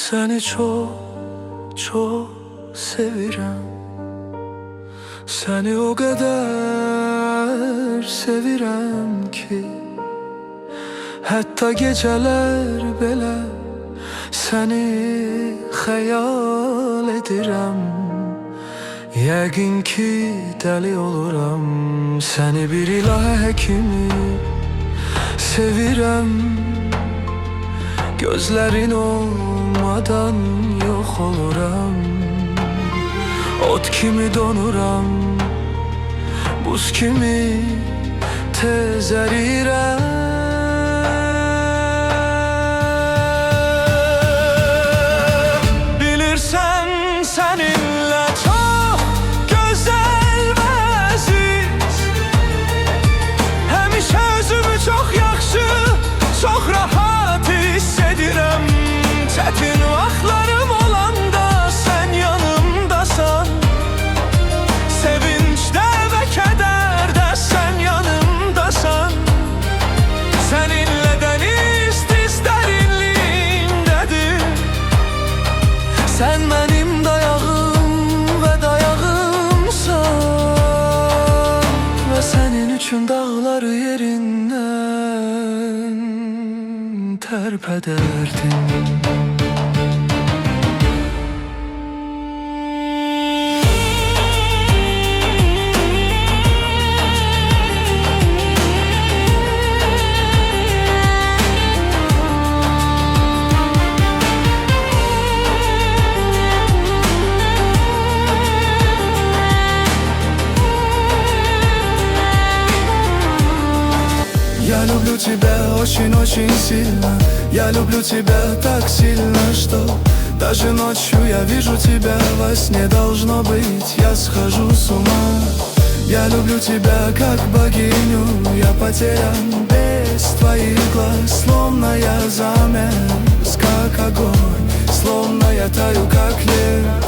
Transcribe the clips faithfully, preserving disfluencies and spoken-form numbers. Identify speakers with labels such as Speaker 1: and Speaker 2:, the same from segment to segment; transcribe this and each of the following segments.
Speaker 1: Seni çok, çok sevirəm. Seni o kadar sevirəm ki, hətta gecələr belə səni xəyal edirəm. Yəqin ki dəli oluram, səni bir ilahə kimi sevirəm. Gözlərin olmadan yox oluram. Ot kimi donuram, buz kimi tez ərirəm. Bilirsən səninlə çox gözəl və əziz, həmişə özümü çox yaxşı, çox rahat hiss edirəm. Çətin vaxtlarım olanda sən yanımdasan, sevincdə və kədərdə sən yanımdasan. Səninlə dəniz diz dərinliyindədir. Sən mənim dayağım və dayağımsan, və sənin üçün dağları yerindən tərpədərdim.
Speaker 2: Я люблю тебя очень-очень сильно. Я люблю тебя так сильно, что даже ночью я вижу тебя во сне. Должно быть, я схожу с ума. Я люблю тебя как богиню. Я потерян без твоих глаз. Словно я замерз, как огонь. Словно я таю, как лед.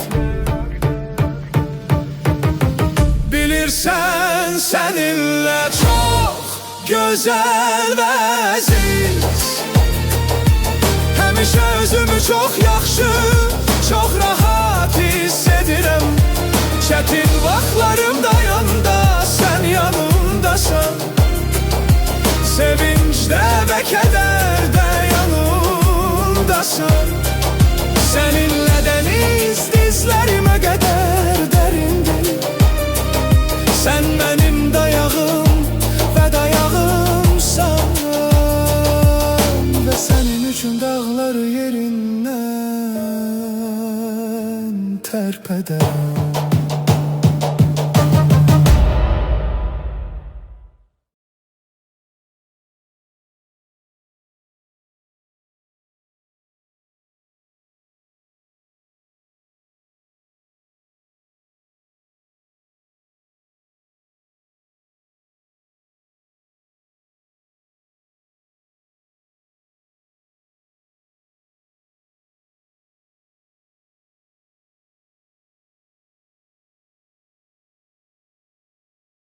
Speaker 2: Bilirsən səninlə çox gözəl və əziz, həmişə özümü çox yaxşı, çox rahat hiss edirəm. Çətin vaxtlarımda yanında sən yanımdasan, sevincdə və kədərdə yanımdasan. Səninlə dəniz dizlərimə qədər dərindir. Sən mənim dayağım və dayağımsan, və sənin üçün dağları yerindən tərpədər.